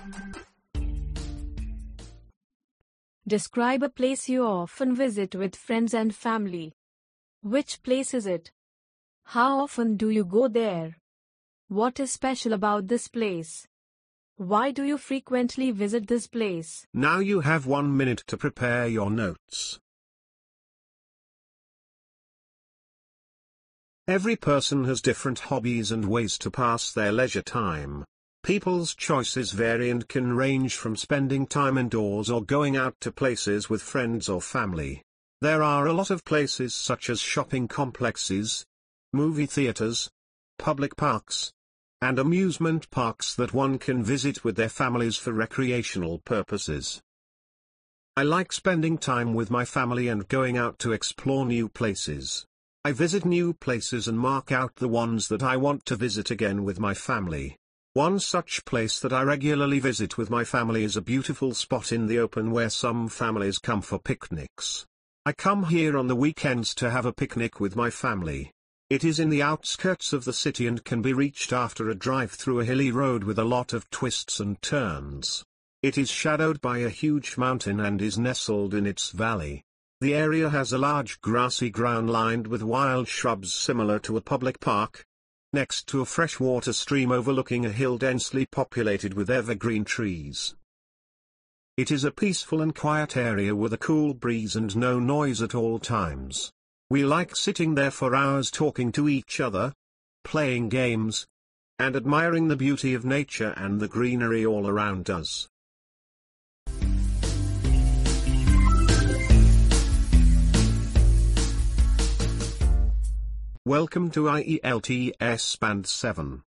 Describe a place you often visit with friends and family. Which place is it? How often do you go there? What is special about this place? Why do you frequently visit this place? Now you have 1 minute to prepare your notes. Every person has different hobbies and ways to pass their leisure time. People's choices vary and can range from spending time indoors or going out to places with friends or family. There are a lot of places such as shopping complexes, movie theaters, public parks, and amusement parks that one can visit with their families for recreational purposes. I like spending time with my family and going out to explore new places. I visit new places and mark out the ones that I want to visit again with my family. One such place that I regularly visit with my family is a beautiful spot in the open where some families come for picnics. I come here on the weekends to have a picnic with my family. It is in the outskirts of the city and can be reached after a drive through a hilly road with a lot of twists and turns. It is shadowed by a huge mountain and is nestled in its valley. The area has a large grassy ground lined with wild shrubs similar to a public park, next to a freshwater stream overlooking a hill densely populated with evergreen trees. It is a peaceful and quiet area with a cool breeze and no noise at all times. We like sitting there for hours talking to each other, playing games, and admiring the beauty of nature and the greenery all around us. Welcome to IELTS Band 7.